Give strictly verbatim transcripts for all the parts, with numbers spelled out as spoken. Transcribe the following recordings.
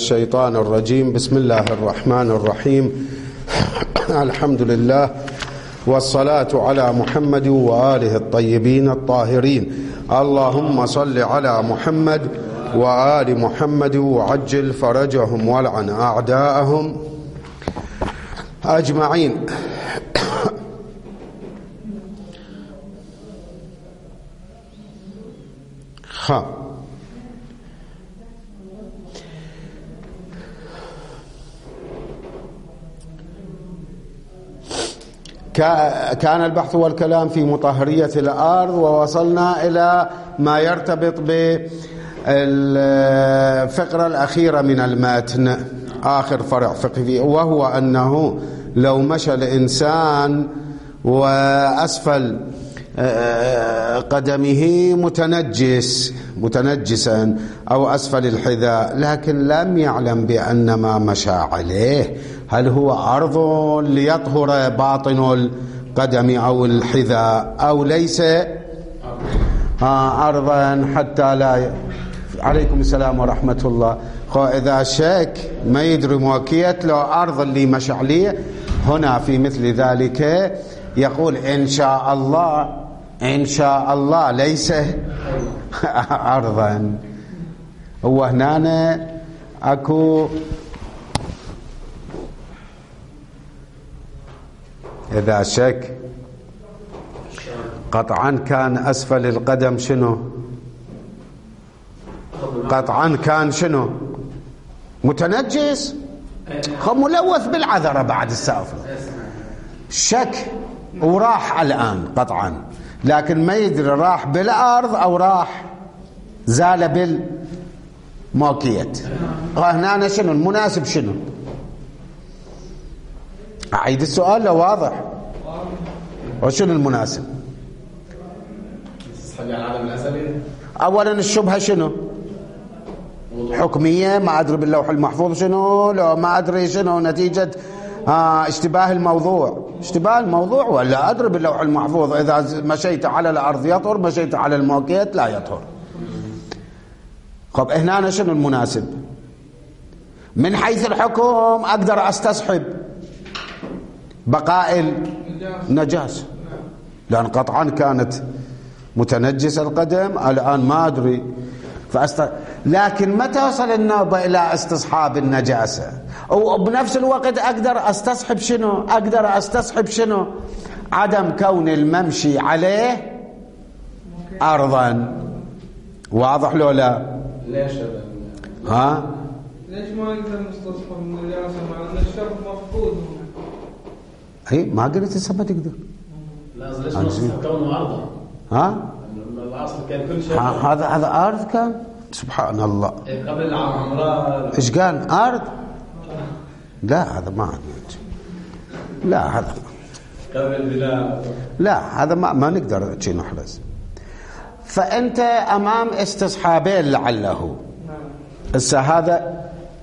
الشيطان الرجيم. بسم الله الرحمن الرحيم. الحمد لله والصلاة على محمد وآله الطيبين الطاهرين. اللهم صل على محمد وآل محمد وعجل فرجهم والعن أعداءهم أجمعين. خ كان البحث والكلام في مطهرية الأرض، ووصلنا إلى ما يرتبط بالفقرة الأخيرة من المتن، آخر فرع فقهي، وهو أنه لو مشى الإنسان وأسفل قدمه متنجس متنجسا أو أسفل الحذاء، لكن لم يعلم بأن ما مشى عليه هل هو عرض ليطهر باطن القدم أو الحذاء أو ليس عرضا حتى لا ي... عليكم السلام ورحمة الله. إذا شك ما يدري موكيت له عرض اللي مشى عليه، هنا في مثل ذلك يقول إن شاء الله إن شاء الله ليس عرضا. هو هنا أكو إذا شك قطعا كان أسفل القدم شنو؟ قطعا كان شنو؟ متنجس، ملوث بالعذرة بعد السافر، شك وراح الآن قطعا، لكن ما يدري راح بالأرض أو راح زال بالموكيت. هنا شنو المناسب؟ شنو؟ أعيد السؤال لو واضح. وشنو المناسب؟ أولا الشبهة شنو؟ حكمية، ما أدري باللوح المحفوظ شنو، لو ما أدري شنو نتيجة آه اشتباه الموضوع اشتباه الموضوع ولا أدري باللوح المحفوظ إذا مشيت على الأرض يطهر، مشيت على الموكيت لا يطهر. طب هنا شنو المناسب؟ من حيث الحكم أقدر أستصحب بقاء النجاسة، لأن قطعا كانت متنجسة القدم، الآن ما أدري فأست... لكن متى وصل النوبة إلى استصحاب النجاسة؟ وبنفس الوقت أقدر أستصحب شنو؟ أقدر أستصحب شنو؟ عدم كون الممشي عليه أرضا. واضح لو لا؟ ليش ها؟ ليش ما نقدر نستصحب النجاسة مع أن الشرط مفقود؟ اي ما قلت هسه ما تقدر. لا ليش نستصحب كونه أرضا؟ ها؟ الأصل كان كل شيء هذا هذا أرض كان؟ سبحان الله. قبل العمرة ايش قال؟ أرض؟ لا هذا ما لا هذا قبل بلا لا هذا ما ما نقدر شيء نحرز. فأنت أمام استصحابين لعله. هسه هذا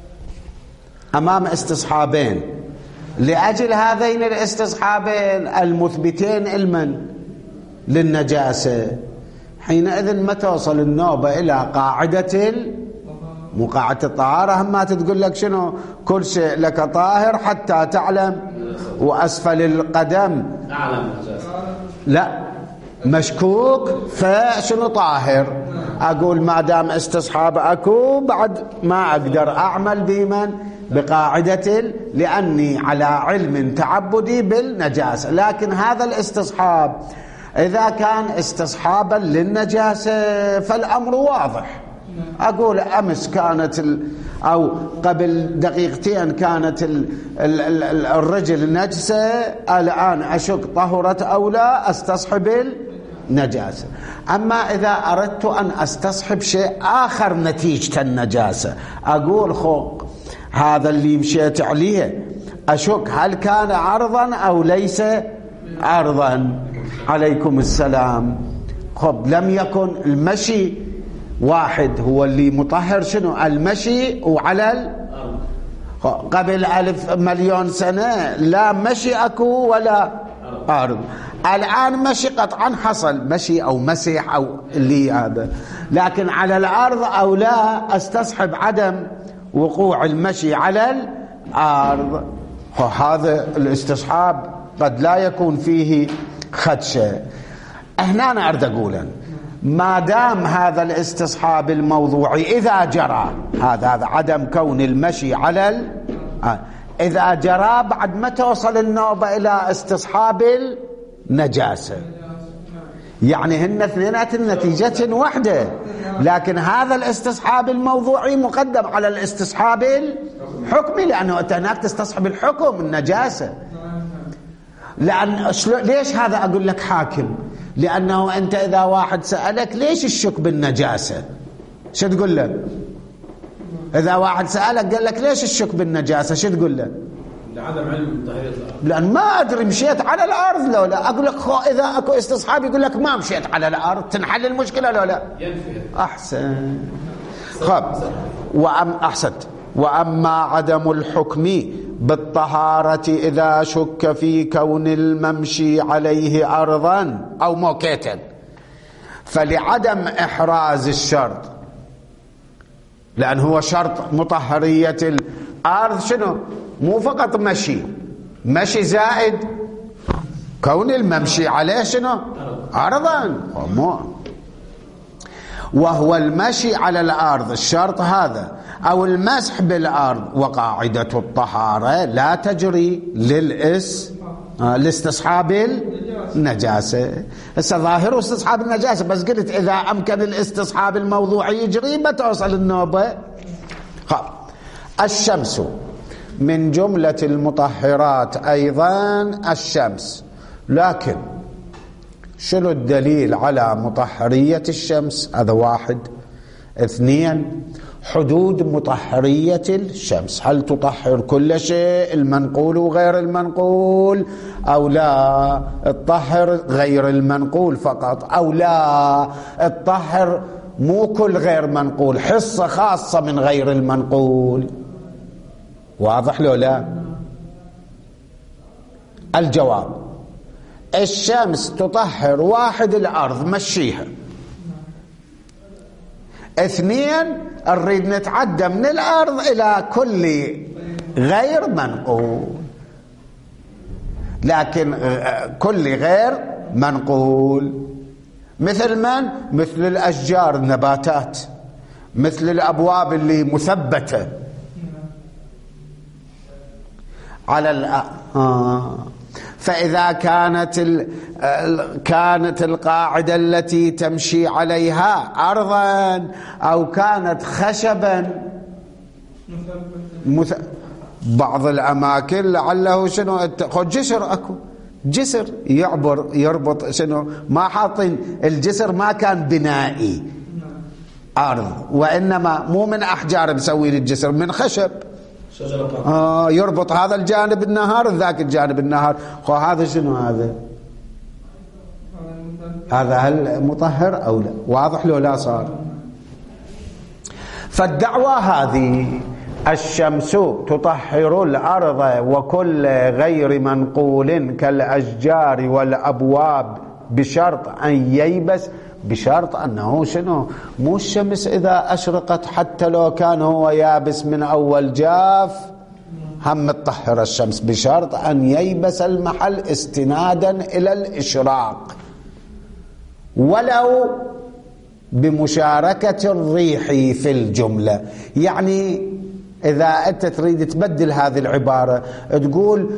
أمام استصحابين، لأجل هذين الاستصحابين المثبتين المن للنجاسة، حينئذ ما توصل النوبة إلى قاعدة مو قاعدة الطهارة، هم ما تقول لك شنو كل شيء لك طاهر حتى تعلم وأسفل القدم أعلم نجاسة، لا مشكوك فشنو طاهر. أقول ما دام استصحاب أكو بعد ما أقدر أعمل بمن بقاعدة، لأني على علم تعبدي بالنجاسة. لكن هذا الاستصحاب إذا كان استصحابا للنجاسة فالأمر واضح. أقول أمس كانت ال أو قبل دقيقتين كانت ال ال ال الرجل نجسة، الآن أشك طهرت أو لا أستصحب النجاسة. أما إذا أردت أن أستصحب شيء آخر نتيجة النجاسة، أقول خو هذا اللي مشيت عليه أشك هل كان عرضا أو ليس عرضا. عليكم السلام. خب لم يكن المشي واحد هو اللي مطهر شنو؟ المشي، وعلى ال... قبل ألف مليون سنة لا مشي أكو ولا أرض. الآن مشي قطعا حصل مشي أو مسح أو اللي هذا، لكن على الأرض أو لا أستصحب عدم وقوع المشي على الأرض. هذا الاستصحاب قد لا يكون فيه خدشة. هنا أنا أريد أقول ما دام هذا الاستصحاب الموضوعي إذا جرى هذا هذا عدم كون المشي على ال... إذا جرى بعد ما توصل النوبة إلى استصحاب النجاسة، يعني هن اثنينات النتيجة واحدة، لكن هذا الاستصحاب الموضوعي مقدم على الاستصحاب الحكمي، لأنه أنت هناك تستصحب الحكم النجاسة. لأن ليش هذا أقول لك حاكم؟ لأنه أنت إذا واحد سألك ليش الشك بالنجاسة شو تقول له؟ إذا واحد سألك قال لك ليش الشك بالنجاسة شو تقول له؟ لعدم علم طهارة الأرض. لأن ما أدري مشيت على الأرض لو لا. أقول لك خو إذا أكو استصحاب يقول لك ما مشيت على الأرض تنحل المشكلة لو لا. ينفي. أحسن. خب وأم أحسنت. وأما عدم الحكم بالطهارة إذا شك في كون الممشي عليه أرضا أو موكيتا، فلعدم إحراز الشرط، لأن هو شرط مطهرية الأرض شنو؟ مو فقط مشي، مشي زائد كون الممشي عليه شنو؟ أرضا. وهو المشي على الأرض الشرط هذا أو المسح بالأرض. وقاعدة الطهارة لا تجري للإس لاستصحاب النجاسة. هسه ظاهر استصحاب النجاسة، بس قلت إذا أمكن الاستصحاب الموضوعي يجري ما توصل النوبة. الشمس من جملة المطهرات أيضا الشمس، لكن شنو الدليل على مطهرية الشمس؟ هذا واحد. اثنين، حدود مطهرية الشمس، هل تطهر كل شيء المنقول وغير المنقول أو لا؟ تطهر غير المنقول فقط أو لا تطهر مو كل غير منقول، حصة خاصة من غير المنقول؟ واضح لو لا؟ الجواب الشمس تطهر واحد الأرض مشيها. اثنين نريد نتعدى من الأرض إلى كل غير منقول، لكن كل غير منقول مثل من؟ مثل الأشجار النباتات، مثل الأبواب اللي مثبتة على الأرض. آه. فإذا كانت كانت القاعدة التي تمشي عليها أرضا أو كانت خشبا مث... بعض الأماكن لعله شنو خد جسر، أكو جسر يعبر يربط شنو، ما حاطين الجسر ما كان بنائي أرض، وإنما مو من أحجار مسوي الجسر، من خشب آه يربط هذا الجانب النهار ذاك الجانب النهار. خو هذا شنو هذا؟ هذا هل مطهر أو لا؟ واضح لو لا صار؟ فالدعوة هذه الشمس تطهر الأرض وكل غير منقول كالأشجار والأبواب بشرط أن ييبس، بشرط أنه شنو؟ مو الشمس إذا أشرقت حتى لو كان هو يابس من أول جاف هم تطهر الشمس، بشرط أن ييبس المحل استنادا إلى الإشراق، ولو بمشاركة الريح في الجملة. يعني إذا أنت تريد تبدل هذه العبارة تقول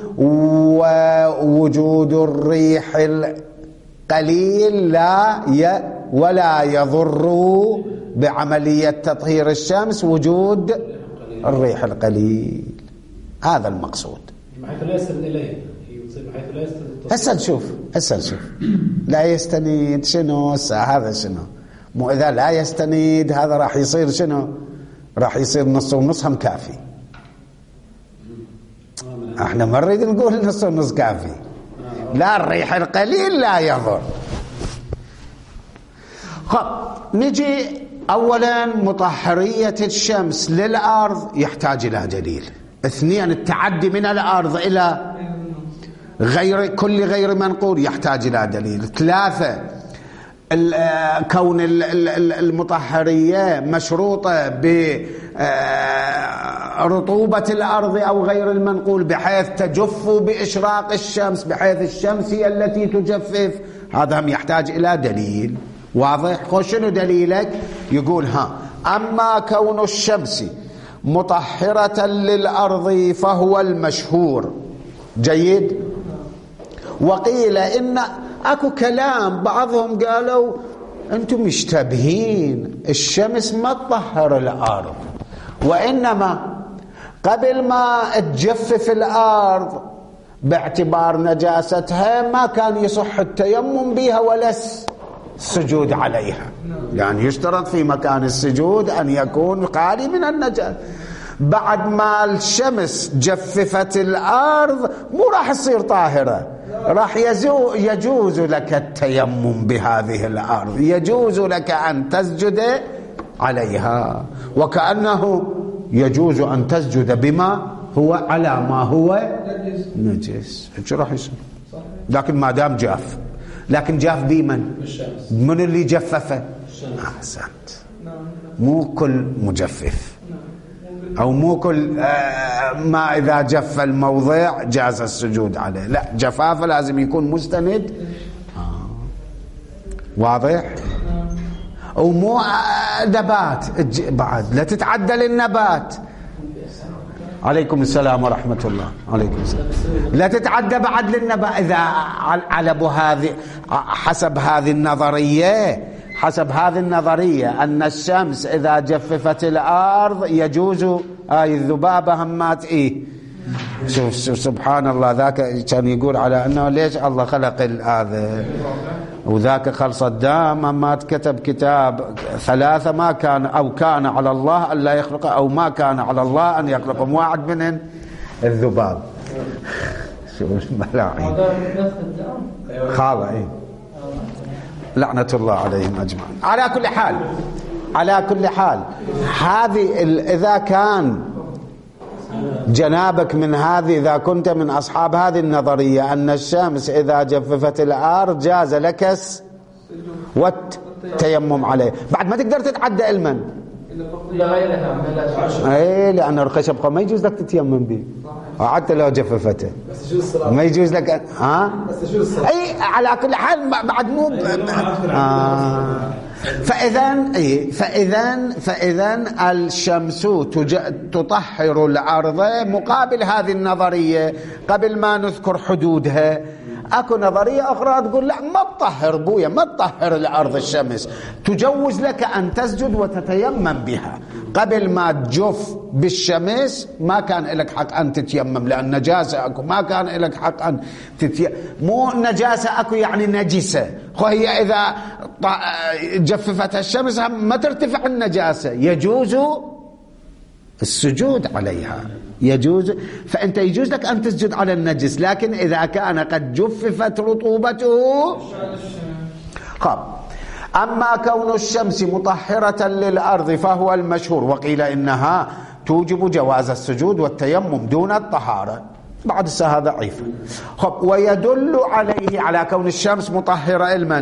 ووجود الريح القليل لا ي ولا يضر بعملية تطهير الشمس وجود الريح القليل، هذا المقصود. بحيث لا يستند إليه، بحيث لا يستند. هسه نشوف هسه نشوف لا يستند شنو هذا شنو، مو إذا لا يستند هذا راح يصير شنو، راح يصير نص ونص هم كافي. احنا ما نريد نقول نص ونص كافي، لا الريح القليل لا يضر. خب نجي أولا مطهرية الشمس للأرض يحتاج إلى دليل. اثنين التعدي من الأرض إلى غير كل غير منقول يحتاج إلى دليل. ثلاثة كون المطهرية مشروطة برطوبة الأرض أو غير المنقول بحيث تجف بإشراق الشمس، بحيث الشمس هي التي تجفف، هذا هم يحتاج إلى دليل واضح. خوش شنو دليلك؟ يقول ها أما كون الشمس مطهرة للأرض فهو المشهور. جيد. وقيل إن أكو كلام بعضهم قالوا أنتم مشتبهين، الشمس ما تطهر الأرض، وإنما قبل ما تجفف الأرض باعتبار نجاستها ما كان يصح التيمم بها ولا السجود عليها، يعني يشترط في مكان السجود أن يكون خالي من النجاسة. بعد ما الشمس جففت الأرض مو راح تصير طاهرة، راح يجوز لك التيمم بهذه الأرض، يجوز لك أن تسجد عليها، وكأنه يجوز أن تسجد بما هو على ما هو نجس. شو راح يصير؟ لكن ما دام جاف، لكن جاف بمن؟ من اللي جففه؟ أحسنت. مو كل مجفف أو مو كل ما إذا جف الموضع جاز السجود عليه، لا، جفافه لازم يكون مستند. آه. واضح؟ ومو نبات بعد، لا تتعدل النبات. عليكم السلام ورحمة الله. عليكم السلام. لا تتعدى بعد للنبات إذا على هذه حسب هذه النظرية، حسب هذه النظرية أن الشمس إذا جففت الأرض يجوز آي الذبابة همات إيه. شوف سبحان الله، ذاك كان يقول على أنه ليش الله خلق هذا، وذاك خل صدام همات كتب كتاب ثلاثة ما كان أو كان على الله أن لا يخلق، أو ما كان على الله أن يخلقهم، واحد منهم الذباب. شوف الملاعين خالة إيه، لعنة الله عليهم أجمعين. على كل حال، على كل حال هذه إذا كان جنابك من هذه، إذا كنت من أصحاب هذه النظرية أن الشمس إذا جففت الأرض جاز لك والتيمم عليه، بعد ما تقدر تتعدى المن اي، لأن الخشب ما يجوز لك تتيمم به حتى لو جففته، ما يجوز لك. ها اي على كل حال بعد مو آه. فإذن اي فإذن فإذن الشمس تطهر الأرض مقابل هذه النظرية. قبل ما نذكر حدودها اكو نظرية اخرى تقول لا، ما تطهر بويا، ما تطهر الارض الشمس، تجوز لك ان تسجد وتتيمم بها. قبل ما تجف بالشمس ما كان لك حق ان تتيمم، لان نجاسة اكو، ما كان لك حق ان تتيمم. مو نجاسة اكو يعني نجسة، وهي اذا جففت الشمس ما ترتفع النجاسة، يجوز السجود عليها، يجوز. فأنت يجوز لك أن تسجد على النجس، لكن إذا كان قد جففت رطوبته خب. أما كون الشمس مطهرة للأرض فهو المشهور، وقيل إنها توجب جواز السجود والتيمم دون الطهارة. بعد الساعة ضعيفة. خب، ويدل عليه على كون الشمس مطهرة المن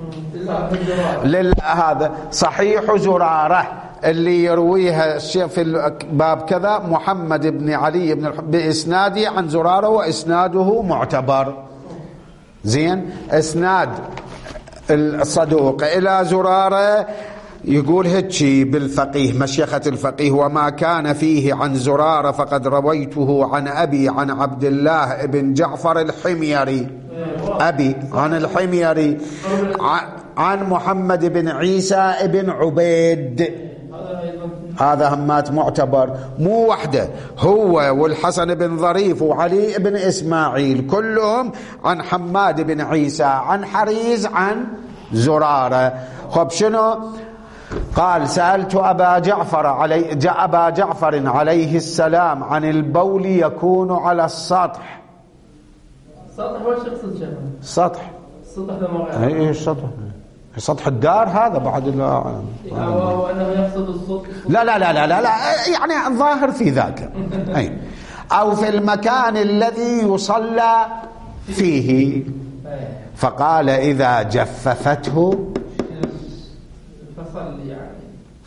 لهذا صحيح زرارة اللي يرويها الشيخ في الباب كذا محمد بن علي بن بإسناده عن زرارة، وإسناده معتبر. زين، إسناد الصدوق إلى زرارة يقول هيك بالفقيه مشيخة الفقيه: وما كان فيه عن زرارة فقد رويته عن أبي عن عبد الله بن جعفر الحميري، أبي عن الحميري عن محمد بن عيسى بن عبيد. هذا همات معتبر، مو وحده، هو والحسن بن ظريف وعلي بن إسماعيل كلهم عن حماد بن عيسى عن حريز عن زرارة. خب شنو قال؟ سألت أبا جعفر علي جاء أبا جعفر عليه السلام عن البول يكون على السطح. السطح وش يقصد شيخ؟ السطح السطح ده موقع اي السطح سطح الدار هذا بعد لا وانه يقصد الصوت. لا لا لا لا لا, لا يعني ظاهر في ذاك اي او في المكان الذي يصلى فيه. فقال إذا جففته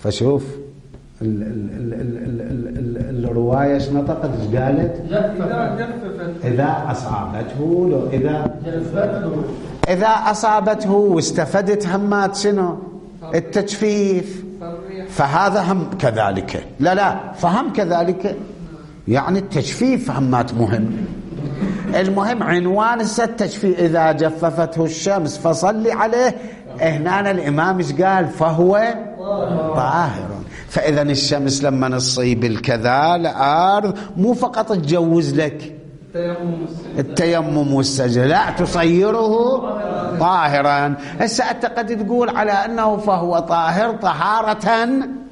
فشوف ال ال ال ال ال ال الرواية ايش نطقت ايش قالت؟ إذا جففت إذا أصابته لو إذا جففته إذا أصابته واستفدت همات شنو؟ التجفيف، فهذا هم كذلك. لا لا فهم كذلك، يعني التجفيف همات مهم. المهم عنوان التجفيف إذا جففته الشمس فصلي عليه. هنا الإمام ايش قال؟ فهو طاهر. فإذا الشمس لما نصيب الكذا الأرض مو فقط تجوز لك التيمم والسجد، لا تصيره طاهرا. هسه أنت قد تقول على أنه فهو طاهر طهارة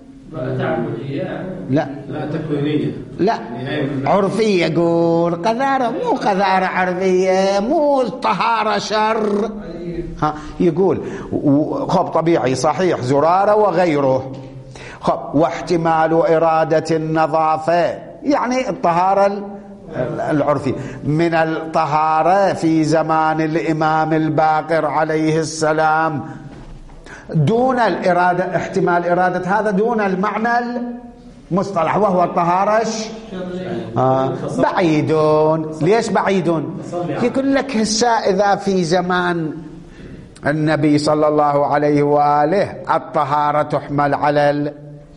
لا لا تكوينية، لا عرفية. يقول قذارة مو قذارة عرفية، مو طهارة شر. ها يقول خب طبيعي صحيح زرارة وغيره. خب واحتمال إرادة النظافة يعني الطهارة العرفي من الطهارة في زمان الإمام الباقر عليه السلام دون الإرادة، احتمال إرادة هذا دون المعنى المصطلح وهو الطهارة آه بعيدون. ليش بعيدون؟ يقول لك هسه إذا في زمان النبي صلى الله عليه وآله الطهارة تحمل على ال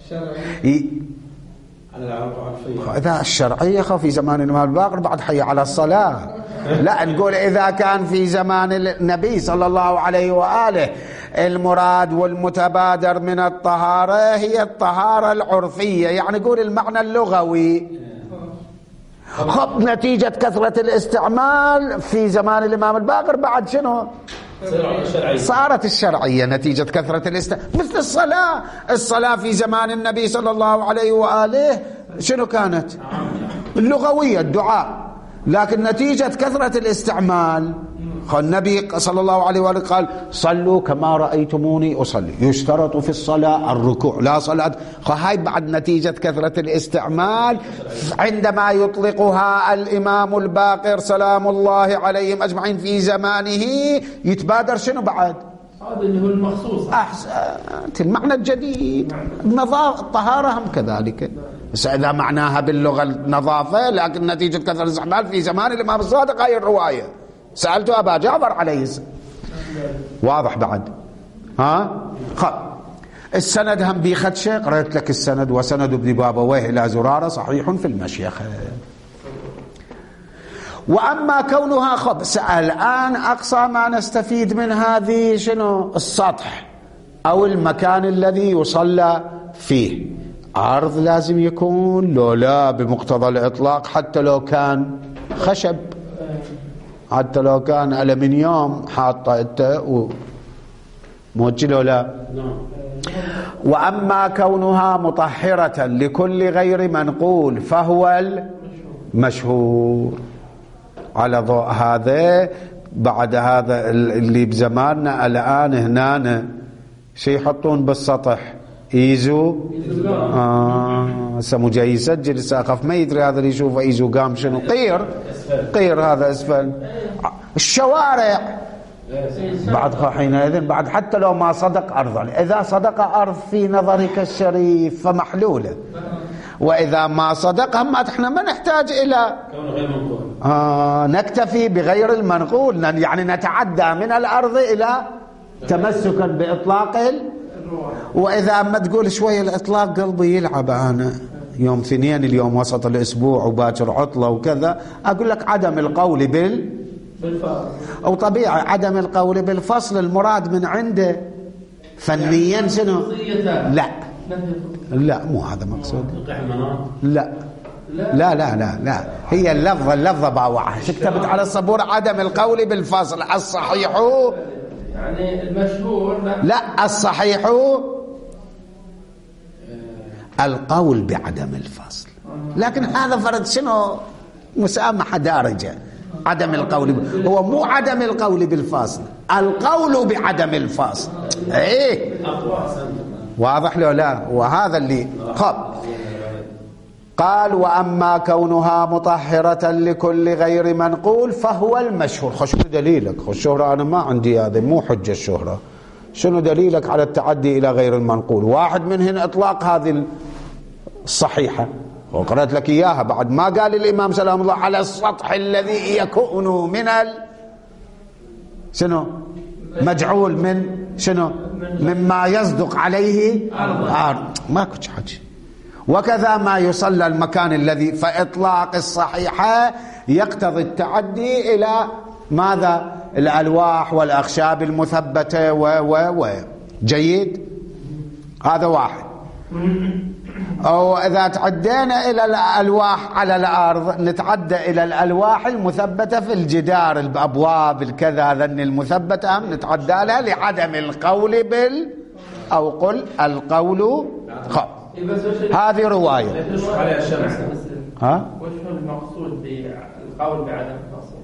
إذا الشرعية في زمان الإمام الباقر بعد حي على الصلاة. لا نقول إذا كان في زمان النبي صلى الله عليه وآله المراد والمتبادر من الطهارة هي الطهارة العرفية، يعني نقول المعنى اللغوي. خب نتيجة كثرة الاستعمال في زمان الإمام الباقر بعد شنو؟ صارت الشرعية نتيجة كثرة الاستعمال. مثل الصلاة، الصلاة في زمان النبي صلى الله عليه وآله شنو كانت؟ اللغوية الدعاء، لكن نتيجة كثرة الاستعمال النبي صلى الله عليه وآله قال صلوا كما رأيتموني أصلي. يشترط في الصلاة الركوع لا صلاة. هاي بعد نتيجة كثرة الاستعمال عندما يطلقها الإمام الباقر سلام الله عليهم أجمعين في زمانه يتبادر شنو بعد؟ هذا اللي هو المخصوص. أحسنت المعنى الجديد النظافة. الطهارة هم كذلك. إذا معناها باللغة النظافة لكن نتيجة كثرة الاستعمال في زمان الإمام الصادق. هاي الرواية سألت أبا جعفر عليه السلام. واضح بعد؟ ها خب السند هم بخدشة قرأت لك السند وسند ابن بابويه إلى زرارة صحيح في المشيخة. وأما كونها خبث الآن أقصى ما نستفيد من هذه شنو؟ السطح أو المكان الذي يصلى فيه. عرض لازم يكون لو لا بمقتضى الإطلاق، حتى لو كان خشب، حتى لو كان ألمنيوم حاطة انت وموجه له لا. وأما كونها مطهرة لكل غير منقول فهو المشهور. على ضوء هذا بعد هذا اللي بزماننا الآن هنا شي يحطون بالسطح ايزو اه سمو جاي يسجل ساقف ما يدري هذا اللي يشوفه ايزو قام شنو قير قير هذا اسفل الشوارع بعد حينئذ بعد حتى لو ما صدق أرضا. إذا صدق أرض في نظرك الشريف فمحلولة، وإذا ما صدق هم احنا ما نحتاج إلى آه نكتفي بغير المنقول، يعني نتعدى من الأرض إلى تمسكا بإطلاق. وإذا ما تقول شوية الإطلاق قلبي يلعب، أنا يوم اثنين اليوم وسط الأسبوع وباكر عطلة وكذا، أقول لك عدم القول بال أو طبيعي عدم القول بالفصل المراد من عنده فنيا شنو؟ لا لا مو هذا مقصود. لا لا لا لا لا هي اللفظة اللفظة باوعة كتبت على السبورة عدم القول بالفصل. الصحيح يعني المشهور لا الصحيح القول بعدم الفصل، لكن هذا فرد شنو؟ مسامحة دارجة. عدم القول هو مو عدم القول بالفصل، القول بعدم الفصل. ايه واضح له لا؟ وهذا اللي خب قال وأما كونها مطهرة لكل غير منقول فهو المشهور. خش دليلك. الشهرة أنا ما عندي، هذا مو حجة الشهرة. شنو دليلك على التعدي إلى غير المنقول؟ واحد منهن إطلاق هذه الصحيحة، وقرأت لك إياها بعد ما قال الإمام سلام الله على السطح الذي يكون من ال شنو مجعول من شنو مما يصدق عليه عرض، ماكو حاجة. وكذا ما يصلى المكان الذي، فإطلاق الصحيحة يقتضي التعدي إلى ماذا؟ الألواح والأخشاب المثبتة و و و جيد، هذا واحد. أو إذا تعدينا إلى الألواح على الأرض نتعدى إلى الألواح المثبتة في الجدار، الأبواب الكذا ذن المثبتة هم نتعدى لها لعدم القول بال أو قل القول خ. هذه رواية. ها؟ وش المقصود بالقول بعدم الفصل؟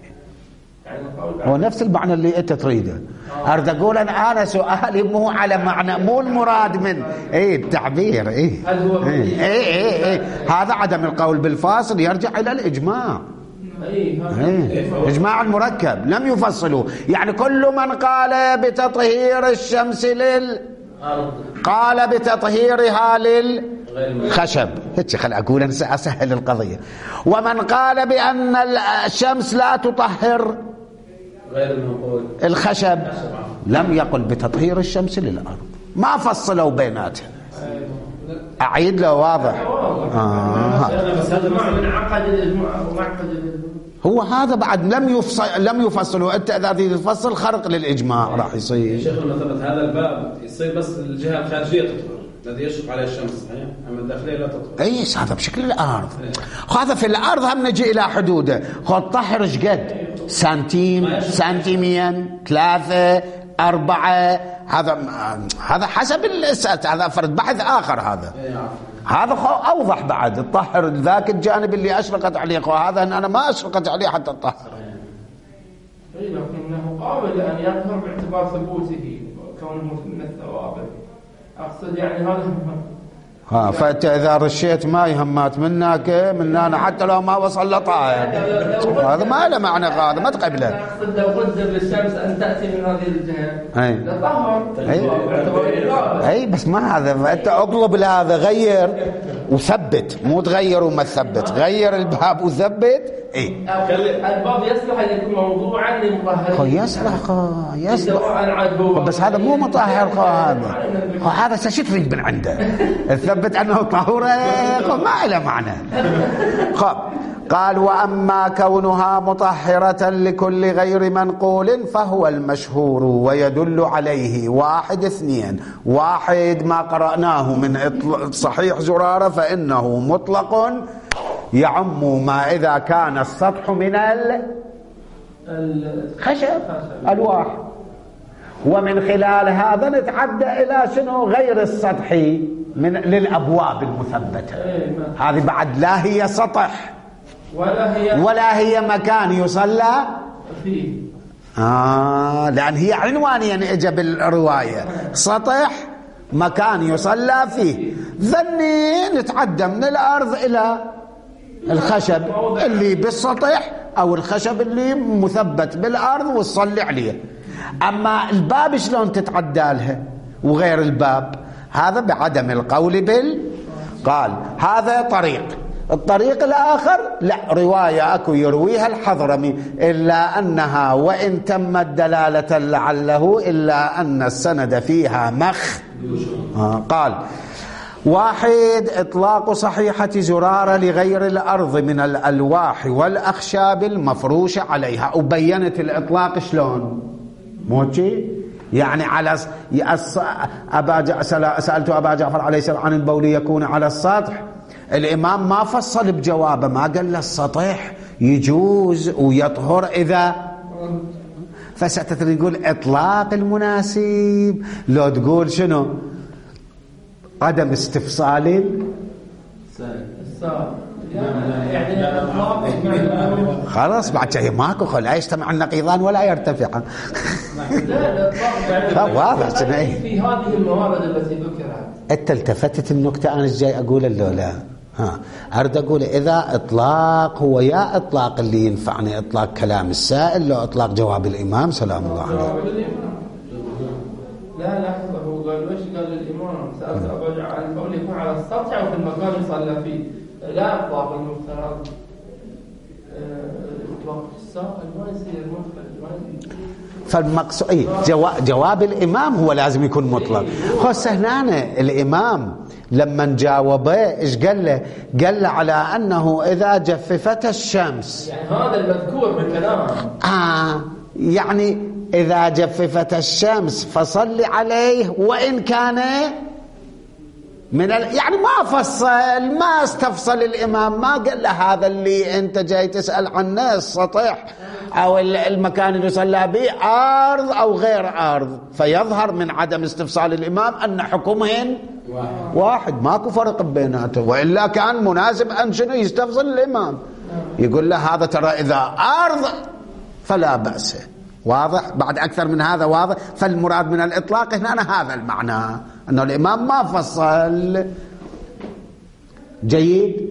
هو نفس المعنى اللي انت تريده. اريد اقول انا سؤالي مو على معنى، مو المراد من ايه التعبير. ايه ايه ايه, إيه. هذا عدم القول بالفاصل يرجع الى الاجماع. ايه اجماع المركب لم يفصلوا، يعني كل من قال بتطهير الشمس لل قال بتطهيرها للخشب، هيك خل اقول انا اسهل القضيه. ومن قال بان الشمس لا تطهر الخشب لم يقل بتطهير الشمس للأرض، ما فصلوا بيناتها. أعيد له واضح. آه. هو هذا بعد لم يفصل لم يفصلوا. انت اذا تفصل خرق للاجماع راح يصير. شيخ مثلا هذا الباب يصير بس الجهه الخارجيه تطهر الذي يشرق عليه الشمس صحيح، اما الداخليه لا تطهر. اي هذا بشكل الارض. هذا في الارض هم نجي الى حدوده. خذ طهر ايش قد؟ سنتيم، سنتيمين، ثلاثه، اربعه. هذا هذا حسب الاسات، هذا فرد بحث اخر. هذا هذا اوضح بعد. الطهر ذاك الجانب اللي اشرقت عليه، وهذا انا ما اشرقت عليه حتى الطهر. اي لكنه قابل ان يطهر باعتبار ثبوته كونه من الثوابت. اقصد يعني هذا ها فانت اذا رشيت ماي همات منك من انا حتى لو ما وصل لطاهر، هذا ما له معنى، هذا ما تقبله. اقصد لو قدر للشمس ان تاتي من هذه الجهه اي لطهر. اي اي بس ما هذا، انت اقلب لهذا غير وثبت، مو تغير وما تثبت، غير الباب وثبت. اي الباب يصلح ان يكون موضوعا للمطهرين. يصلح يصلح بس هذا مو مطهر. هذا هذا شو تريد من عنده؟ تثبت انه طهور ما له معنى. خب قال واما كونها مطهرة لكل غير منقول فهو المشهور ويدل عليه واحد اثنين. واحد ما قرأناه من صحيح زرارة فإنه مطلق يعم ما إذا كان السطح من الخشب الواح. ومن خلال هذا نتعدى إلى شنو غير السطحي من للأبواب المثبتة. هذه بعد لا هي سطح ولا هي ولا هي مكان يصلى فيه. آه لأن هي عنوانيا اجى بالرواية سطح مكان يصلى فيه. ذني نتعدى من الأرض إلى الخشب اللي بالسطح أو الخشب اللي مثبت بالأرض وتصلي عليه. أما الباب شلون تتعدى لها وغير الباب؟ هذا بعدم القول بال. قال هذا طريق. الطريق الآخر لا رواية أكو يرويها الحضرمي إلا أنها وإن تمت دلالة لعله إلا أن السند فيها مخ. آه قال واحد إطلاق صحيحة زرارة لغير الأرض من الألواح والأخشاب المفروشة عليها. وبينت الإطلاق شلون موجي يعني على أبا سألت أبا جعفر عليه السلام عن البول يكون على السطح. الإمام ما فصل بجوابه، ما قال له السطح يجوز ويطهر إذا فسأتت يقول إطلاق المناسب. لو تقول شنو عدم استفصال خلاص بعد شيء ماكو خل لا يجتمع النقيضان ولا يرتفعان. واضح في هذه الموارد التي ذكرت. انت التفتت النكته انا جاي اقول له لا ها اريد اقول اذا اطلاق هو يا اطلاق اللي ينفعني اطلاق كلام السائل لو اطلاق جواب الامام سلام الله عليه. لا لحظة، هو قال وش قال للإمام سألت أبا عن البول يكون على السطح أو في المكان يصلى فيه؟ لا أطلاق المفترض إطلاق الساقل ما يصير مطلق ما يصير. فالمقصود إيه جواب, جواب الإمام هو لازم يكون مطلق. هو هنا الإمام لما جاوبه إيش قال له؟ قال له على أنه إذا جففت الشمس، يعني هذا المذكور بالكلام. آه يعني إذا جففت الشمس فصل عليه وإن كان من ال... يعني ما فصل، ما استفصل الإمام، ما قال له هذا اللي أنت جاي تسأل عنه السطح أو المكان اللي صلى به أرض أو غير أرض. فيظهر من عدم استفصال الإمام أن حكمهن واحد, واحد. ماكو فرق بيناته، وإلا كان مناسب أن شنو يستفصل الإمام، يقول له هذا ترى إذا أرض فلا بأس. واضح؟ بعد أكثر من هذا واضح. فالمراد من الإطلاق هنا هذا المعنى، أنه الإمام ما فصل. جيد؟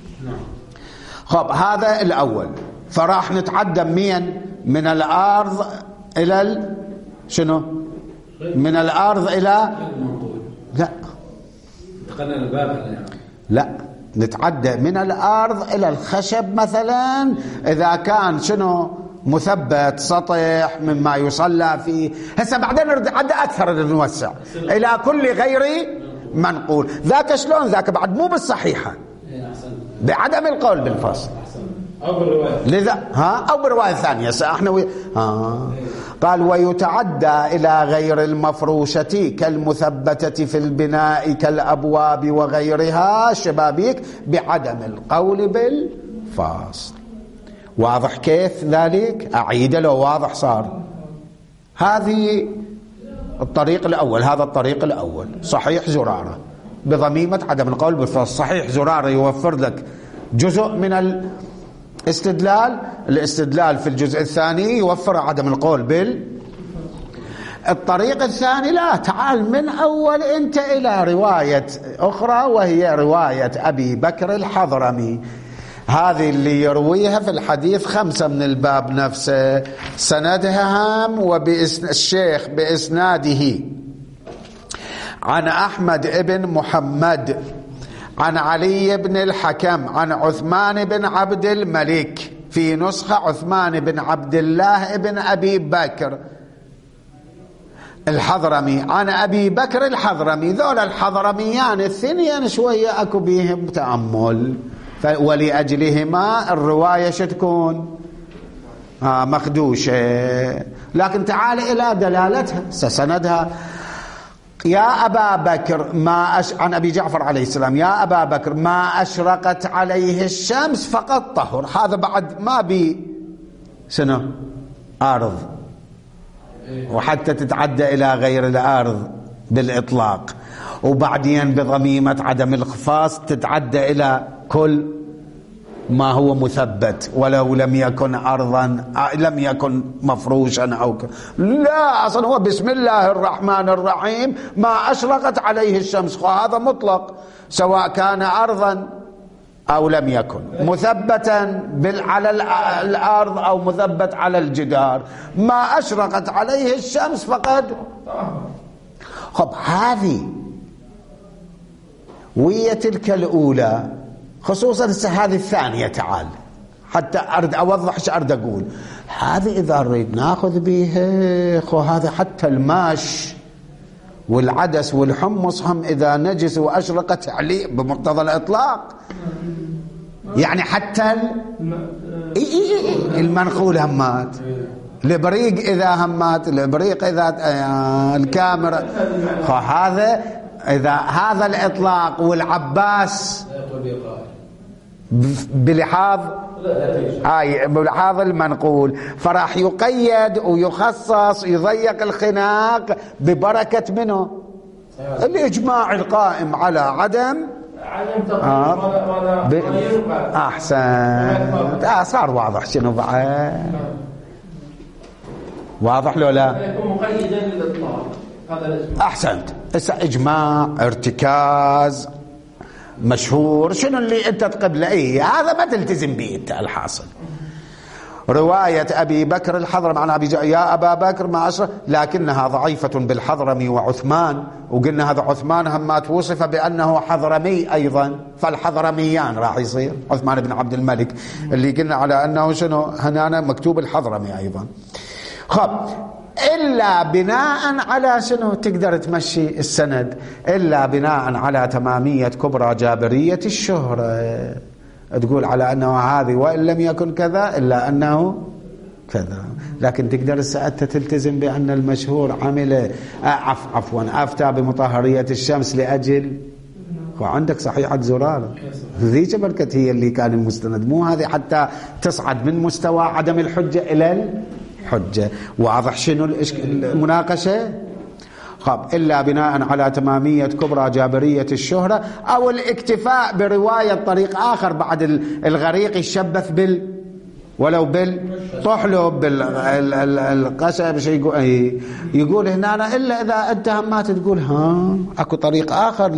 خب هذا الأول. فراح نتعدى مين من الأرض إلى ال... شنو من الأرض إلى لا انتقلنا للباب يعني. لا نتعدى من الأرض إلى الخشب مثلا، إذا كان شنو مثبت سطح مما يصلى فيه. هسه بعدين نتعدى أكثر نوسع إلى كل غير منقول. ذاك شلون؟ ذاك بعد مو بالصحيحة، بعدم القول بالفصل أو بالرواية. لذا ها أو بالرواية الثانية احنا وي... ها قال ويتعدى إلى غير المفروشة كالمثبتة في البناء كالأبواب وغيرها شبابيك بعدم القول بالفصل. واضح كيف ذلك؟ أعيده لو واضح صار. هذه الطريق الأول، هذا الطريق الأول. صحيح زرارة بضميمة عدم القول بالفصل. صحيح زرارة يوفر لك جزء من الاستدلال، الاستدلال في الجزء الثاني يوفر عدم القول بال. الطريق الثاني لا، تعال من أول أنت إلى رواية أخرى وهي رواية أبي بكر الحضرمي. هذه اللي يرويها في الحديث خمسة من الباب نفسه، سندها هم والشيخ بإسناده عن أحمد ابن محمد عن علي بن الحكم عن عثمان بن عبد الملك، في نسخة عثمان بن عبد الله بن أبي بكر الحضرمي عن أبي بكر الحضرمي. ذول الحضرميان الثنين شوية أكو بيهم تأمل، ولأجلهما الرواية شتكون آه مخدوشة. لكن تعال إلى دلالتها سندها. يا أبا بكر ما أش... عن أبي جعفر عليه السلام، يا أبا بكر ما أشرقت عليه الشمس فقد طهر. هذا بعد ما بي سنة أرض، وحتى تتعدى إلى غير الأرض بالإطلاق، وبعدين بضميمة عدم الخفاص تتعدى إلى كل ما هو مثبت ولو لم يكن أرضا لم يكن مفروشا أو ك... لا أصلا هو بسم الله الرحمن الرحيم ما أشرقت عليه الشمس، وهذا مطلق سواء كان أرضا أو لم يكن مثبتا على الأرض أو مثبت على الجدار، ما أشرقت عليه الشمس فقد. خب هذه ويا تلك الأولى، خصوصا هذه الثانية. تعال حتى أرد أوضح ايش أرد أقول. هذه إذا نريد ناخذ بها خو هذا حتى الماش والعدس والحمص هم إذا نجس وأشرقت عليه بمقتضى الإطلاق، يعني حتى المنقول همات، البريق إذا همات، البريق إذا الكاميرا. هذا إذا هذا الإطلاق والعباس بلحاظ آي بلحاظ المنقول، فراح يقيد ويخصص يضيق الخناق ببركة منه الإجماع القائم على عدم آه. ب... أحسن آه صار واضح. شنو بعد واضح لو لا؟ مقيدا للإطلاق. أحسنت. إجماع ارتكاز مشهور شنو اللي أنت تقبله إيه هذا ما تلتزم به أنت الحاصل. رواية أبي بكر الحضرمي عن أبي جعفر يا أبا بكر ما أشرف، لكنها ضعيفة بالحضرمي وعثمان، وقلنا هذا عثمان هم توصف بأنه حضرمي أيضا، فالحضرميان راح يصير عثمان بن عبد الملك اللي قلنا على أنه شنو هنا مكتوب الحضرمي أيضا. خب إلا بناء على شنو تقدر تمشي السند، إلا بناء على تمامية كبرى جابرية الشهرة، تقول على أنه هذه وإن لم يكن كذا إلا أنه كذا، لكن تقدر الساعة تلتزم بأن المشهور عمل عف عفوا أفتى بمطهرية الشمس لأجل، وعندك صحيحة زرارة ذيك بركة هي اللي كان المستند، مو هذه حتى تصعد من مستوى عدم الحجة إلى الحجة. واضح شنو المناقشة؟ خب إلا بناء على تمامية كبرى جابرية الشهرة أو الاكتفاء برواية طريق آخر بعد الغريق يشبث بال ولو بالطحلب بالقشب يقول يقول هنا إلا إذا أنت همات تقول ها أكو طريق آخر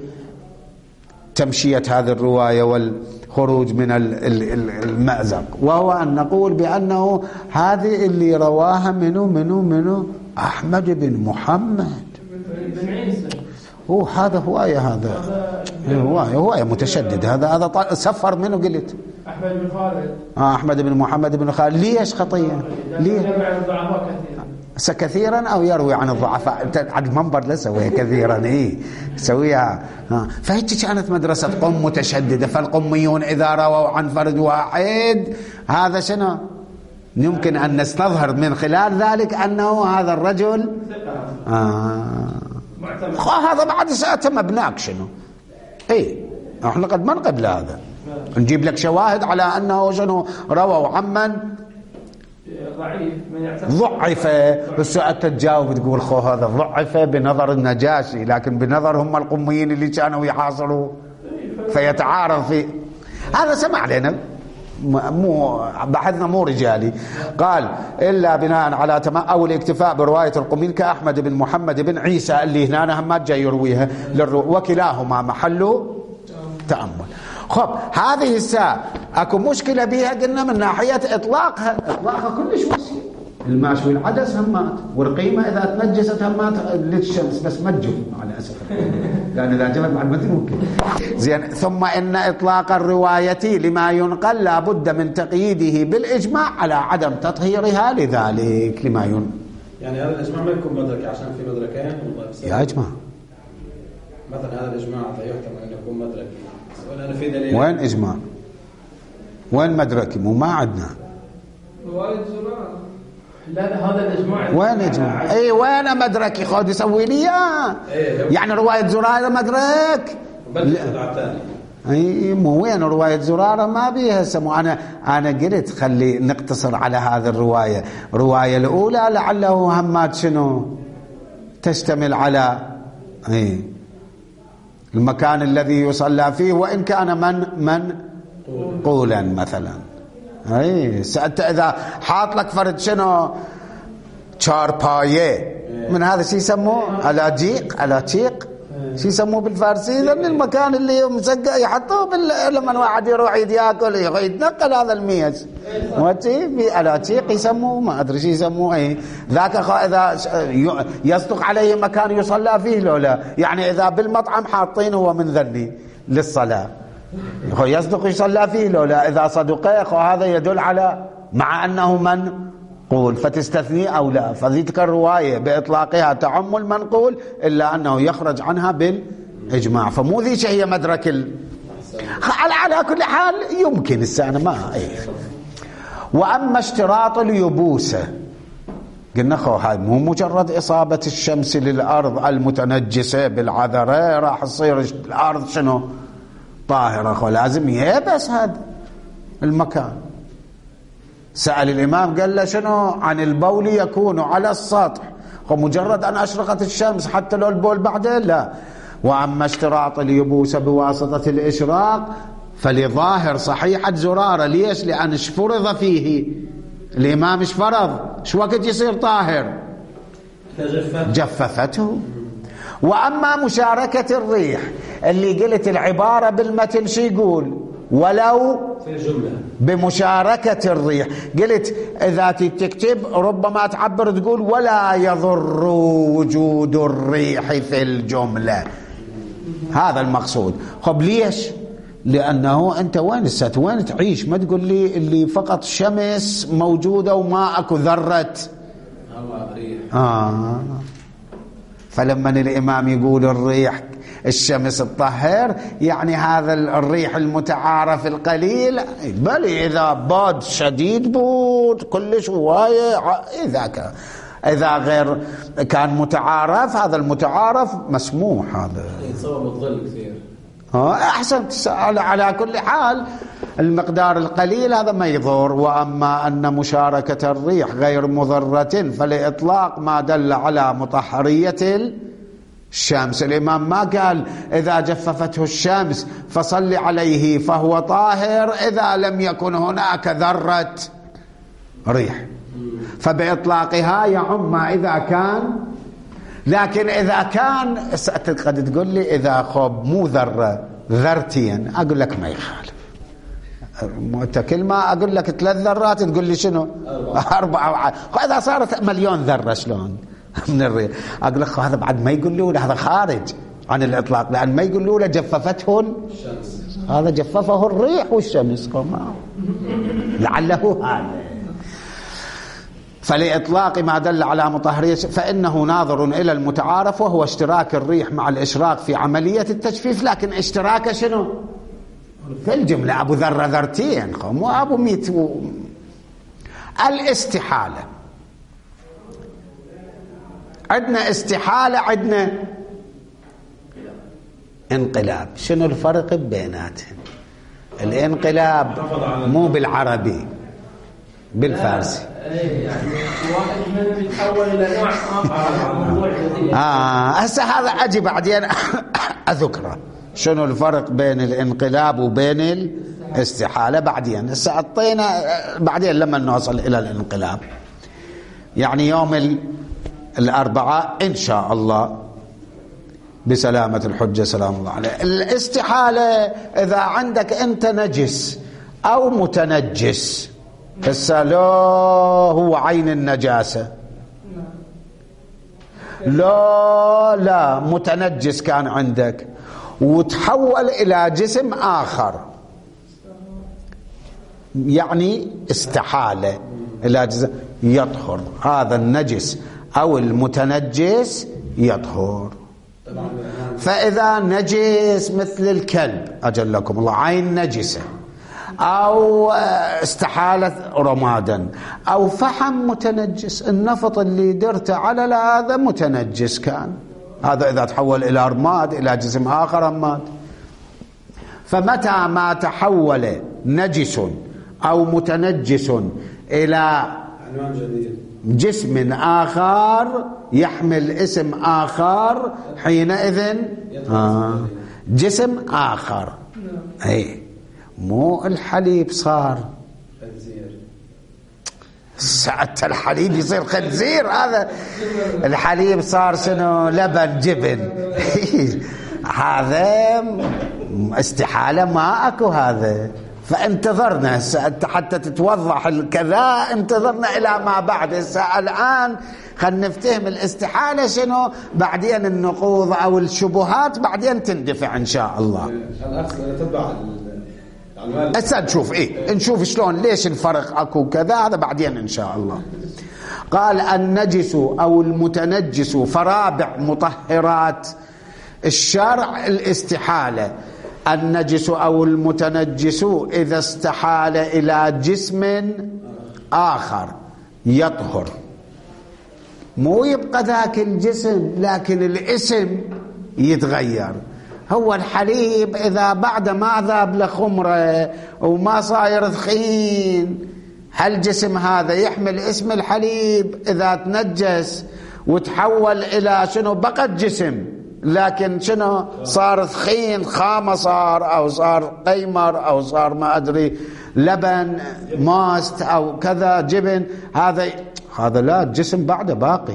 لتمشية هذه الرواية والخروج من المأزق، وهو أن نقول بأنه هذه اللي رواها منه منه منه أحمد بن محمد بن عيسى، هو هذا هواية، هذا هواية هواية متشدد، هذا هذا سفر منه قلت أحمد بن خالد آه أحمد بن محمد بن خالد. ليش خطية؟ ليه؟ كثيرا أو يروي عن الضعفاء عن المنبر لا سويها كثيرا إيه سويها آه. فهيك كانت مدرسة قم متشددة، فالقميون إذا رووا عن فرد واحد هذا شنو يمكن أن نستظهر من خلال ذلك أنه هذا الرجل آه. هذا بعد ساعته مبناك شنو إيه احنا قد ما نقبل هذا، نجيب لك شواهد على أنه شنو رووا عمن ضعف، بس أنت تجاوب تقول خو هذا ضعف بنظر النجاشي، لكن بنظر هم القميين اللي كانوا يحاصروا فيتعارض في هذا. سمع لنا مو بحثنا مو رجالي. قال إلا بناء على تمام أو الاكتفاء برواية القمين كأحمد بن محمد بن عيسى اللي هنا هم جاي يرويها للرو... وكلاهما محله تأمل. خب هذه الساعة أكو مشكلة بها قلنا من ناحية إطلاقها، إطلاقها كلش وسيع، الماش والعدس همات، والقيمة إذا تنجست همات للشمس بس ما تجف على أسف لأن إذا جفت بعد ما تمكن زين. ثم إن إطلاق الرواية لما ينقل لابد من تقييده بالإجماع على عدم تطهيرها لذلك لما ين يعني هذا الإجماع ما يكون مدرك عشان في مدركين يا إجماع مثلا هذا الإجماع فيحتمل أن يكون مدرك. أنا في دليل وين إجماع وين مدركي مو ما عندنا رواية زرارة لا لا هذا الإجماع وين إجماع اي وين مدركي خود يسوي لي إيه يعني رواية زرارة مدرك اي مو وين رواية زرارة ما بيها سمو. انا انا قلت خلي نقتصر على هذه الرواية. الرواية الاولى لعله همات شنو تشتمل على اي المكان الذي يصلى فيه وان كان من من قولا مثلا. اي سألت اذا حاط لك فرد شنو چارپایه من هذا شي يسموه الاجيق الاجيق شي يسموه بالفارسي ذا من المكان اللي مسقع يحطوه بال... لما واحد يروح ياكل يتنقل هذا الميز وتي في الاجيق يسموه ما ادري شي يسموه اي ذاك اذا يصدق عليه مكان يصلى فيه لو لا يعني اذا بالمطعم حاطينه هو من ذني للصلاه يصدق يصلى فيه لو لا اذا صدقه هذا يدل على مع انه من قول فتستثني أو لا. فذيك الرواية بإطلاقها تعم المنقول إلا أنه يخرج عنها بالإجماع. فمو ذيك هي مدرك ال... على, على كل حال يمكن السنة ما أيه. وأما اشتراط اليبوسة قلنا خو هاي مو مجرد إصابة الشمس للأرض المتنجسة بالعذرة راح تصير الأرض شنو طاهرة خو لازم يبس هذا المكان. سأل الإمام قال له شنو عن البول يكون على السطح ومجرد أن أشرقت الشمس حتى لو البول بعده لا. وأما اشتراط اليبوس بواسطة الإشراق فلظاهر صحيحة زرارة. ليش؟ لأن فرض فيه الإمام ايش فرض شو وقت يصير طاهر جففته. وأما مشاركة الريح اللي قلت العبارة بالمتن شي يقول ولو في الجملة بمشاركة الريح. قلت إذا تكتب ربما تعبر تقول ولا يضر وجود الريح في الجملة، هذا المقصود. خب ليش؟ لأنه أنت وين السات وين تعيش؟ ما تقول لي اللي فقط شمس موجودة وما أكو ذرة هواء ريح. آه. فلما الإمام يقول الريح الشمس تطهر، يعني هذا الريح المتعارف القليل، بل إذا باد شديد بود كلش هواية، إذا كان إذا غير كان متعارف، هذا المتعارف مسموح، هذا يتصور بالظل كثير. اه احسن. على كل حال المقدار القليل هذا ما يضر. واما ان مشاركة الريح غير مضرة فلإطلاق ما دل على مطهرية الشمس. الامام ما قال اذا جففته الشمس فصل عليه فهو طاهر اذا لم يكن هناك ذرة ريح، فبإطلاقها يعم اذا كان. لكن إذا كان قد تقول لي إذا خب مو ذرة ذرتين، أقول لك ما يخالف. أنت كلمة أقول لك ثلاث ذرات تقول لي شنو؟ أربعة. إذا صارت مليون ذرة شلون من الريح؟ أقول لك هذا بعد ما يقول له هذا خارج عن الإطلاق، لأن ما يقول له جففته الشمس، هذا جففه الريح والشمس، لعله هذا. فلإطلاق ما دل على مطهرية فإنه ناظر إلى المتعارف، وهو اشتراك الريح مع الإشراق في عملية التجفيف. لكن اشتراك شنو؟ في الجملة أبو ذرة ذرتين مو أبو ميت. و... الاستحالة عندنا استحالة، عندنا انقلاب. شنو الفرق بيناتهم؟ الانقلاب مو بالعربي، بالفارسي. يعني واحد منهم يتحول الى نوع اخر موضوع جديد. اه هسه هذا اجي بعدين اذكره شنو الفرق بين الانقلاب وبين الاستحاله بعدين. هسه اعطينا بعدين لما نوصل الى الانقلاب، يعني يوم الاربعاء ان شاء الله بسلامه الحجه سلام الله عليه. الاستحاله اذا عندك انت نجس او متنجس، هسه لا هو عين النجاسة، لا لا متنجس كان عندك وتحول إلى جسم آخر، يعني استحالة إلى جسم يطهر. هذا النجس أو المتنجس يطهر. فإذا نجس مثل الكلب أجلكم الله عين نجسة، أو استحالة رمادا، أو فحم متنجس، النفط اللي درته على هذا متنجس كان، هذا إذا تحول إلى رماد إلى جسم آخر رماد. فمتى ما تحول نجس أو متنجس إلى جسم آخر يحمل اسم آخر، حينئذ آه جسم آخر. أي مو الحليب صار خنزير، ساعة الحليب يصير خنزير، هذا الحليب صار شنو؟ لبن جبن. هذا استحالة ما اكو هذا. فانتظرنا حتى تتوضح الكذا، انتظرنا الى ما بعد. هسه الان خلينا نفتهم الاستحالة شنو، بعدين النقوض او الشبهات بعدين تندفع ان شاء الله. هسه نشوف ايه نشوف شلون ليش الفرق اكو كذا، هذا بعدين ان شاء الله. قال النجس او المتنجس، فرابع مطهرات الشرع الاستحالة. النجس او المتنجس اذا استحال الى جسم اخر يطهر، مو يبقى ذاك الجسم لكن الاسم يتغير. هو الحليب إذا بعد ما ذاب لخمرة وما صاير ثخين، هالجسم هذا يحمل اسم الحليب، إذا تنجس وتحول إلى شنو بقت جسم، لكن شنو صار ثخين، خامة صار، أو صار قيمر، أو صار ما أدري لبن ماست أو كذا جبن، هذا هذا لا، الجسم بعده باقي.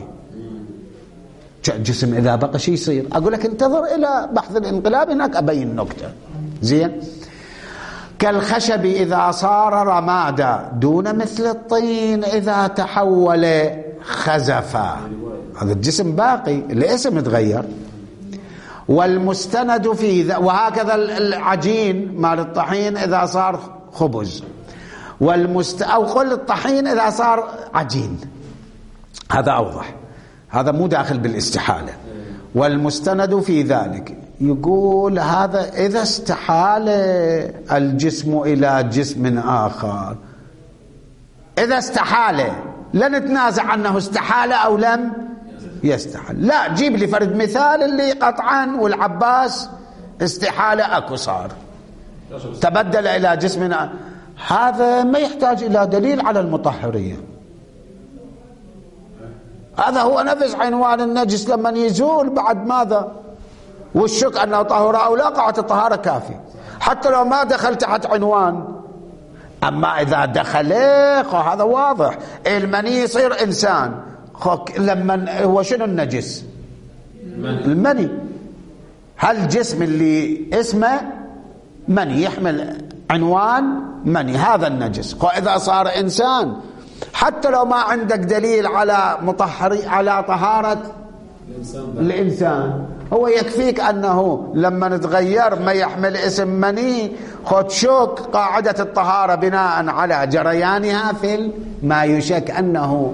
جسم إذا بقى شيء يصير. أقول لك انتظر إلى بحث الانقلاب، هناك أبين نكتة. زين. كالخشب إذا صار رمادا دون مثل الطين إذا تحول خزفا. هذا الجسم باقي، الاسم تغير. والمستند في ذا، وهكذا العجين مال الطحين إذا صار خبز، والمست أو قل الطحين إذا صار عجين، هذا أوضح، هذا مو داخل بالاستحالة. والمستند في ذلك يقول هذا إذا استحال الجسم إلى جسم آخر، إذا استحال لا نتنازع أنه استحال أو لم يستحل، لا جيب لي فرد مثال اللي قطعا والعباس استحالة أكو صار تبدل إلى جسم آخر. هذا ما يحتاج إلى دليل على المطهرية، هذا هو نفس عنوان النجس لما يزول بعد ماذا والشك أنه طهر أو لا، قاعدة الطهارة كافي حتى لو ما دخل تحت عنوان. أما إذا دخل هذا واضح، المني يصير إنسان، لما هو شنو النجس؟ المني. هل الجسم اللي اسمه مني يحمل عنوان مني، هذا النجس. إذا صار إنسان حتى لو ما عندك دليل على مطهري على طهارة الإنسان، هو يكفيك أنه لما نتغير ما يحمل اسم مني، خد شك قاعدة الطهارة بناء على جريانها في ما يشك أنه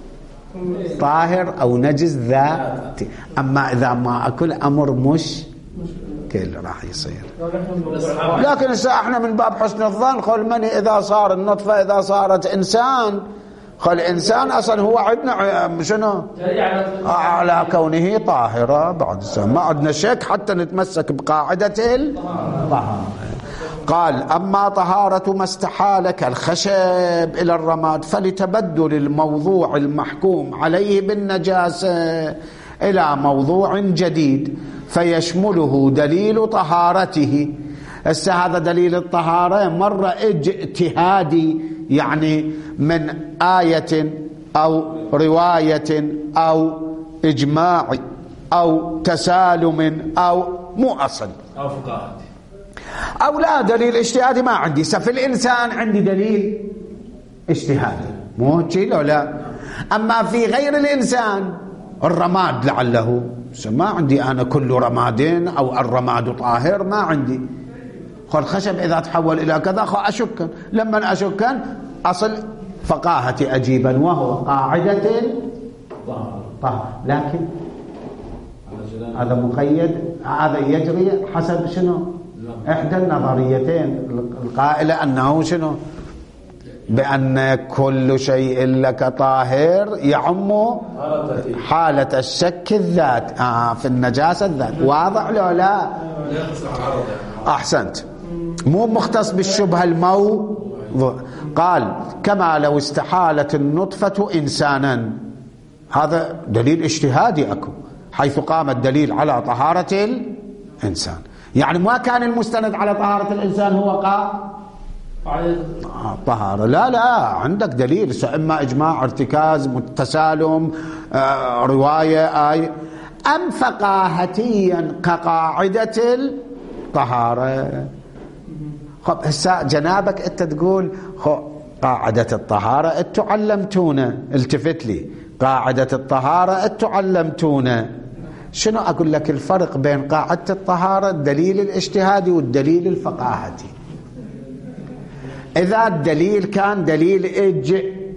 طاهر أو نجس ذاتي. أما إذا ما أكل أمر مش كل راح يصير. لكن احنا من باب حسن الظن خل مني إذا صار النطفة إذا صارت إنسان، خل إنسان أصلا هو عندنا شنو على كونه طاهرة بعد ما عندنا شك حتى نتمسك بقاعدة الطهارة. قال أما طهارة ما استحال كالخشب إلى الرماد فلتبدل الموضوع المحكوم عليه بالنجاسة إلى موضوع جديد فيشمله دليل طهارته. هسه هذا دليل الطهارة مرة اجتهادي، يعني من آية أو رواية أو إجماع أو تسالم أو مو أصل أو فقاهة أو لا دليل اجتهادي ما عندي. ففي الإنسان عندي دليل اجتهادي مو شيء لو لا. أما في غير الإنسان الرماد لعله ما عندي أنا كل رمادين أو الرماد طاهر ما عندي. خل خشب إذا تحول إلى كذا خل أشكا، لما أشكا أصل فقاهتي أجيبا وهو قاعدة طهر. لكن هذا مقيد، هذا يجري حسب شنو إحدى النظريتين القائلة أنه شنو بأن كل شيء لك طاهر يعم حالة الشك الذات آه في النجاسة الذات. واضح لو لا؟ أحسنت، مو مختص بالشبهة الموضوع. قال كما لو استحالت النطفة إنسانا، هذا دليل اجتهادي أكو حيث قام الدليل على طهارة الإنسان، يعني ما كان المستند على طهارة الإنسان هو قا طهارة. لا لا عندك دليل، إما إجماع ارتكاز تسالم آه، رواية آية، أم فقاهتيا كقاعدة الطهارة. خب هسه جنابك أنت تقول قاعدة الطهارة أنتم علمتونا، التفت لي قاعدة الطهارة أنتم علمتونا. شنو أقول لك الفرق بين قاعدة الطهارة الدليل الاجتهادي والدليل الفقاهتي؟ إذا الدليل كان دليل إج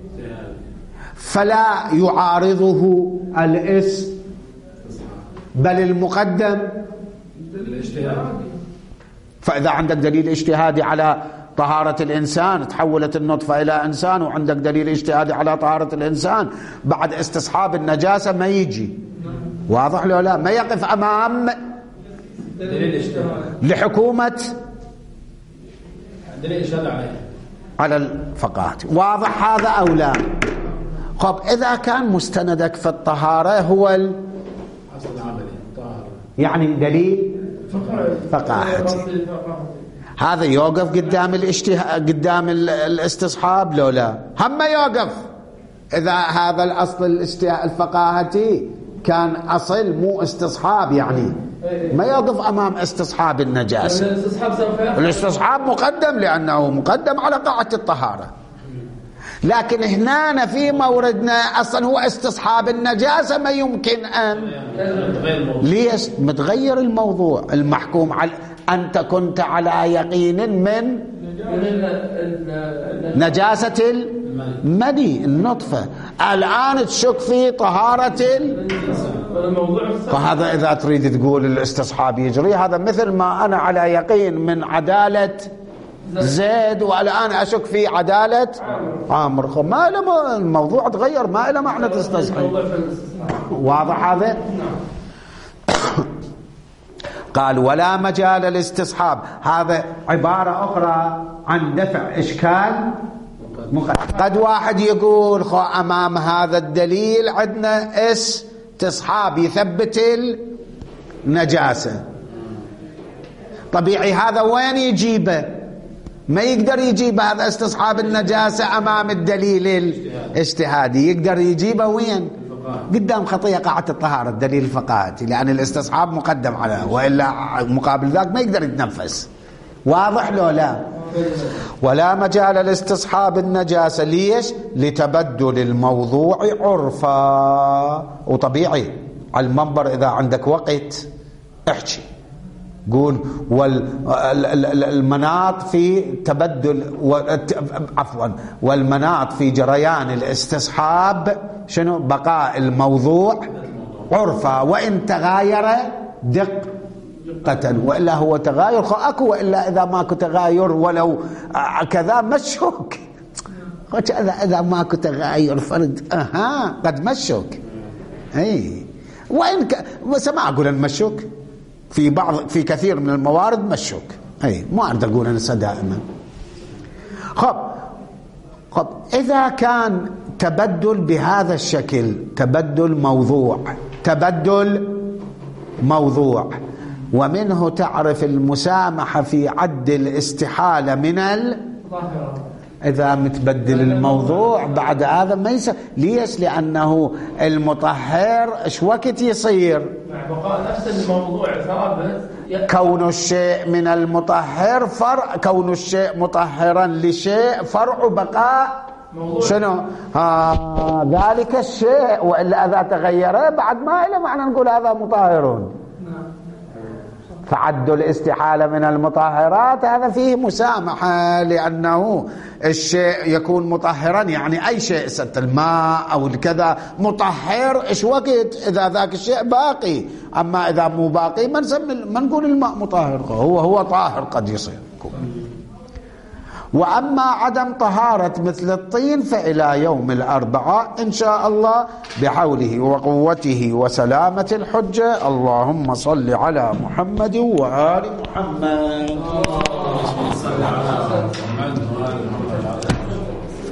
فلا يعارضه الإس بل المقدم الاجتهاد. فإذا عندك دليل اجتهادي على طهارة الإنسان تحولت النطفة إلى إنسان، وعندك دليل اجتهادي على طهارة الإنسان بعد استصحاب النجاسة ما يجي. واضح لو لا؟ ما يقف أمام لحكومة على الفقاهة. واضح هذا أو لا؟ خب إذا كان مستندك في الطهارة هو ال... يعني دليل فقاهتي، هذا يوقف قدام الاجتهاد قدام الاستصحاب لو لا؟ هم يوقف إذا هذا الأصل الفقاهتي كان أصل مو استصحاب، يعني ما يقف أمام استصحاب النجاسة. الاستصحاب سوف يفعل. الاستصحاب مقدم لأنه مقدم على قاعدة الطهارة. لكن هنا في موردنا أصلا هو استصحاب النجاسة، ما يمكن أن ليش متغير الموضوع المحكوم على. أنت كنت على يقين من نجاسة المني النطفة، الآن تشك في طهارة فهذا إذا تريد تقول الاستصحاب يجري، هذا مثل ما أنا على يقين من عدالة زيد والآن أشك في عدالة عامر، ما له الموضوع تغير، ما له معنى تستصحب. واضح هذا؟ قال ولا مجال للاستصحاب، هذا عبارة أخرى عن دفع إشكال. قد واحد يقول خو أمام هذا الدليل عندنا استصحاب يثبت النجاسة، طبيعي هذا وين يجيبه؟ ما يقدر يجيب هذا استصحاب النجاسة أمام الدليل الاجتهادي، يقدر يجيبه وين؟ قدام خطية قاعدة الطهارة، الدليل الفقاهي، لأن الاستصحاب مقدم على، وإلا مقابل ذاك ما يقدر يتنفس. واضح لو لا؟ ولا مجال لاستصحاب النجاسة، ليش؟ لتبدل الموضوع عرفا. وطبيعي على المنبر إذا عندك وقت احكي قول والمناط في تبدل عفوا والمناط في جريان الاستصحاب شنو؟ بقاء الموضوع عرفا وإن تغاير دقة، وإلا هو تغاير اكو، وإلا إذا ماكو تغاير ولو كذا مشوك، إذا ماكو تغاير فرد اها قد مشوك. اي وإن ك... ما أقول أن مشوك في بعض في كثير من الموارد مشوك، اي ما أريد أقول أنسى دائما. خب خب إذا كان تبدل بهذا الشكل، تبدل موضوع، تبدل موضوع، ومنه تعرف المسامحة في عد الاستحالة من الظاهرة. إذا متبدل الموضوع بعد هذا ما يصير، ليش؟ لأنه المطهر إيش وقت يصير؟ مع بقاء نفس الموضوع ثابت. كون الشيء من المطهر فرع، كون الشيء مطهرا لشيء فرع بقاء شنو؟ ها ذلك الشيء، وإلا إذا تغيره بعد ما له معنى نقول هذا مطهر. فعد الاستحالة من المطهرات هذا فيه مسامحة، لأنه الشيء يكون مطهرا، يعني أي شيء ست الماء أو الكذا مطهر إيش وقت إذا ذاك الشيء باقي، أما إذا مو باقي ما نسمي ما نقول الماء مطهر، هو هو طاهر قد يصير. وأما عدم طهارة مثل الطين فإلى يوم الأربعاء إن شاء الله بحوله وقوته وسلامة الحجة. اللهم صل على محمد وآل محمد.